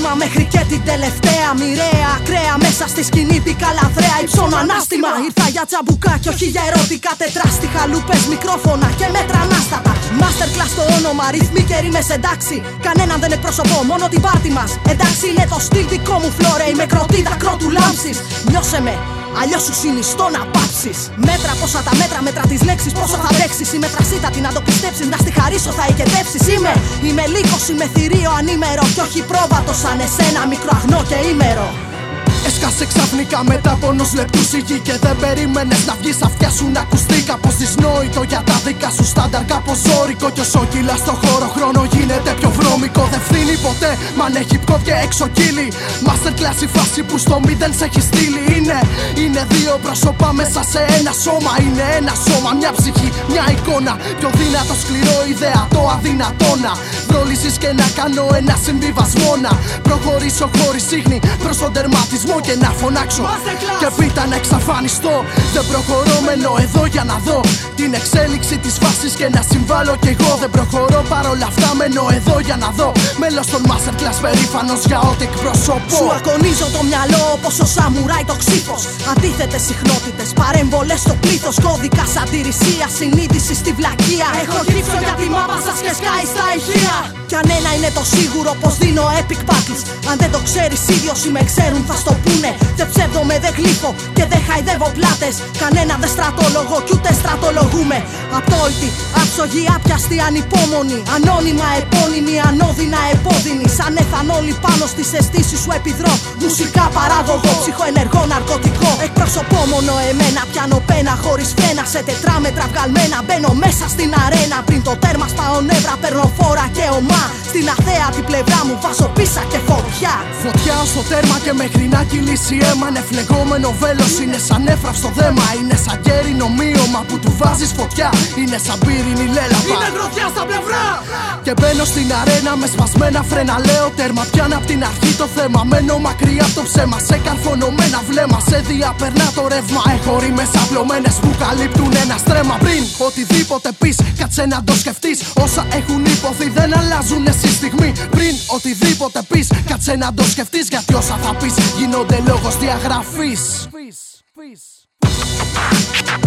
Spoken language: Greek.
άσχημα μέχρι και την τελευταία μοιραία ακραία. Μέσα στη σκηνή μπήκα λαθρέα, υψώνω ανάστημα. Ήρθα για τσαμπουκά και όχι για ερωτικά τετράστιχα. Λούπες, μικρόφωνα και μέτρα ανάστατα. Masterclass το όνομα, ρυθμοί και ρήμες εντάξει. Κανέναν δεν εκπροσωπώ, μόνο την πάρτι μας. Εντάξει είναι το στυλ δικό μου φλόρε. Είμαι κροτίδα κρότου λάμψης. Νιώσε με, αλλιώς σου συνιστώ να πάψεις. Μέτρα πόσα τα μέτρα, μέτρα τις λέξεις, πόσο θα αντέξεις. Είμαι τρασίτατη να το πιστέψεις, να στη χαρίσω θα οικετεύσεις. Είμαι λίγος, είμαι θηρίο ανήμερο. Κι όχι πρόβατο σαν εσένα, μικρό αγνό και ήμερο. Έσκασε ξαφνικά μετά από ενός λεπτού σιγή και δεν περίμενες να βγεις αυτιά σου να ακουστεί. Κάπως δυσνόητο για τα δικά σου στάνταρ, κάπως ζώρικο. Κι όσο κυλά στο χώρο χρόνο γίνεται πιο βρώμικο. Δεν φθήνει ποτέ, μα ναι hip hop και έξω κύλι. Masterclass η φάση που στο μηδέν σε έχει στείλει. Είναι δύο πρόσωπα μέσα σε ένα σώμα. Είναι ένα σώμα, μια ψυχή, μια εικόνα. Πιο δυνατό, σκληρό, ιδεατό, αδυνατό να βρω λύσεις και να κάνω ένα συμβιβασμό. Να προχωρήσω χωρίς ίχνη προς τον τερματισμό και να φωνάξω και πίτα να εξαφανιστώ. Δεν προχωρώ, μένω εδώ για να δω την εξέλιξη της φάσης και να συμβάλλω κι εγώ. Δεν προχωρώ παρόλα αυτά, μένω εδώ για να δω μέλος των Masterclass, περήφανος για ό,τι εκπροσωπώ. Σου ακονίζω το μυαλό όπως ο σαμουράι το ξύφος. Αντίθετες συχνότητες, παρέμβολες στο πλήθος. Κώδικα αντιρρησία, συνείδηση στη βλακεία. Έχω γύψω για τη μάπα σας και σκάει στα ηχεία. Κι αν ένα είναι το σίγουρο πως δίνω epic battles. Αν δεν το ξέρεις ίδιος ή με ξέρουν θα στο πούνε. Δεν ψεύδομαι, δεν γλύφω και δεν χαϊδεύω πλάτες. Κανένα δεν στρατολογώ κι ούτε στρατολογούμε. Απόλυτη, άψογη, άπιαστη, ανυπόμονη. Ανώνυμα, επώνυμη, ανώδυνα, επώδυνη. Σαν εθανόλη πάνω στις αισθήσεις σου επιδρώ. Μουσικά παράγωγο, ψυχοενεργό, ναρκωτικό. Εκπροσωπώ μόνο εμένα, πιάνω πένα χωρίς φρένα. Σε τετράμετρα βγαλμένα μπαίνω μέσα στην αρένα. Πριν το τέρμα σπάω νεύρα, παίρνω φόρα και ομά. Στην αθέατη πλευρά μου βάζω πίσα και φωτιά. Φωτιά στο τέρμα και μέχρι να κυλήσει αίμα. Είναι φλεγόμενο βέλος, είναι σαν έφραυστο δέμα. Είναι σαν κέρινο μείωμα που του βάζεις φωτιά. Είναι σαν πύρινη λέλαπα, είναι γροθιά στα πλευρά. Και μπαίνω στην αρένα με σπασμένα φρένα. Λέω τέρμα, πιάνω απ' την αρχή το θέμα. Μένω μακριά από το ψέμα, σε καρφωνωμένα βλέμμα. Σε διαπερνά το ρεύμα. Έχω ρήμες απλωμένες που καλύπτουν ένα στρέμμα. Πριν οτιδήποτε πεις, κάτσε να το σκεφτείς. Όσα έχουν υποθεί δεν αλλάζουν στη στιγμή. Πριν οτιδήποτε πεις, κάτσε να το σκεφτείς. Γιατί όσα θα πεις γίνονται λόγος διαγραφής.